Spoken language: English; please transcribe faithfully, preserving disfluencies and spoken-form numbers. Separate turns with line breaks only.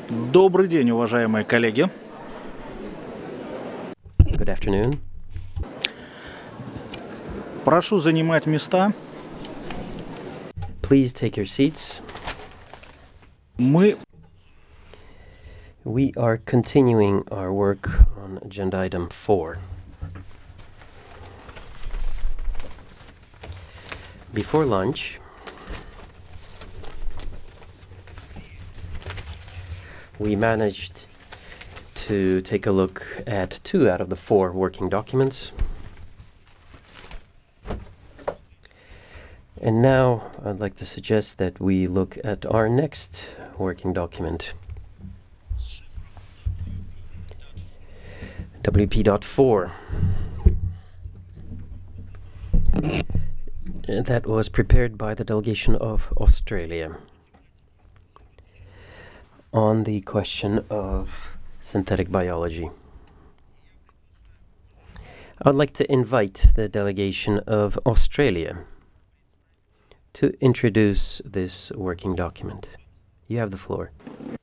Добрый день, уважаемые коллеги.
Good afternoon.
Прошу занимать места.
Please take your seats.
Мы
We are continuing our work on agenda item four. Before lunch, we managed to take a look at two out of the four working documents. And now I'd like to suggest that we look at our next working document, W P four. That was prepared by the delegation of Australia on the question of synthetic biology. I'd like to invite the delegation of Australia to introduce this working document. You have the floor.